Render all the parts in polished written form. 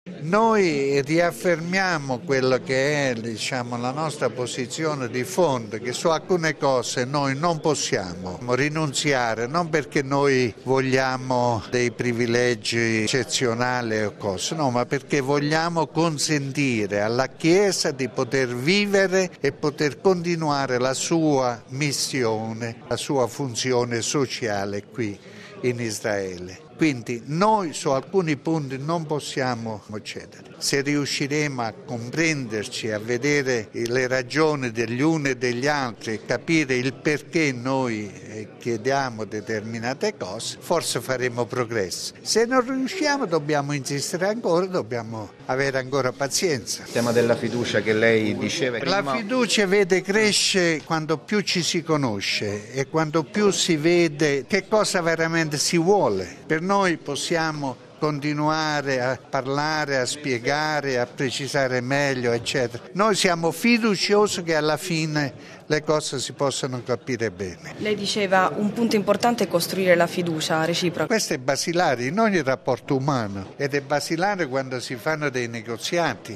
Noi riaffermiamo quello che è, la nostra posizione di fondo, che su alcune cose noi non possiamo rinunziare, non perché noi vogliamo dei privilegi eccezionali o cose, no, ma perché vogliamo consentire alla Chiesa di poter vivere e poter continuare la sua missione, la sua funzione sociale qui in Israele. Quindi noi su alcuni punti non possiamo cedere. Se riusciremo a comprenderci, a vedere le ragioni degli uni e degli altri e capire il perché noi chiediamo determinate cose, forse faremo progresso. Se non riusciamo dobbiamo insistere ancora, dobbiamo avere ancora pazienza. Il tema della fiducia che lei diceva prima. La fiducia cresce quando più ci si conosce e quando più si vede che cosa veramente si vuole. Per noi possiamo continuare a parlare, a spiegare, a precisare meglio, eccetera. Noi siamo fiduciosi che alla fine le cose si possano capire bene. Lei diceva un punto importante è costruire la fiducia reciproca. Questo è basilare in ogni rapporto umano ed è basilare quando si fanno dei negoziati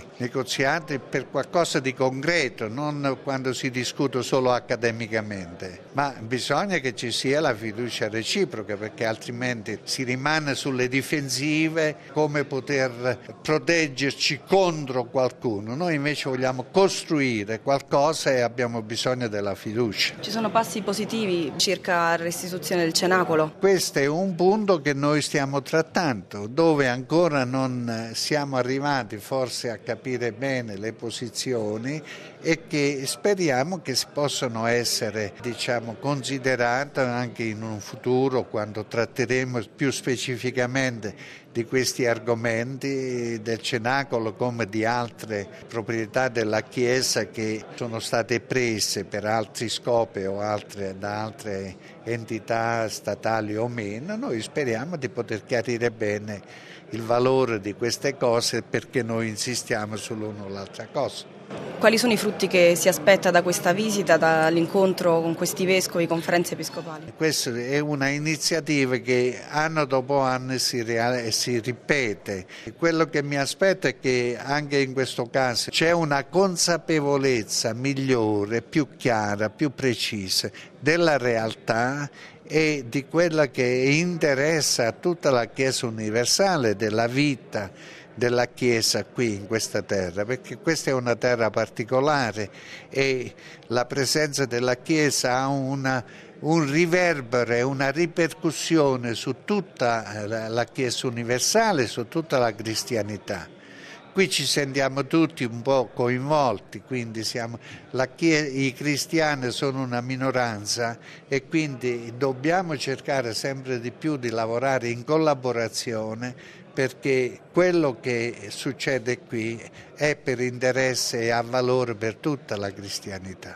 per qualcosa di concreto, non quando si discute solo accademicamente, ma bisogna che ci sia la fiducia reciproca perché altrimenti si rimane sulle difensive, come poter proteggerci contro qualcuno. Noi invece vogliamo costruire qualcosa e abbiamo bisogno della fiducia. Ci sono passi positivi circa la restituzione del cenacolo? Questo è un punto che noi stiamo trattando, dove ancora non siamo arrivati forse a capire bene le posizioni e che speriamo che possano essere, considerate anche in un futuro quando tratteremo più specificamente di questi argomenti del cenacolo come di altre proprietà della Chiesa che sono state prese per altri scopi o da altre entità statali o meno. Noi speriamo di poter chiarire bene il valore di queste cose perché noi insistiamo sull'una o l'altra cosa. Quali sono i frutti che si aspetta da questa visita, dall'incontro con questi vescovi, conferenze episcopali? Questa è una iniziativa che anno dopo anno si ripete. Quello che mi aspetto è che anche in questo caso c'è una consapevolezza migliore, più chiara, più precisa della realtà e di quella che interessa a tutta la Chiesa universale, della vita della Chiesa qui in questa terra, perché questa è una terra particolare e la presenza della Chiesa ha un riverbero, una ripercussione su tutta la Chiesa universale, su tutta la cristianità. Qui ci sentiamo tutti un po' coinvolti, quindi i cristiani sono una minoranza e quindi dobbiamo cercare sempre di più di lavorare in collaborazione perché quello che succede qui è per interesse e ha valore per tutta la cristianità.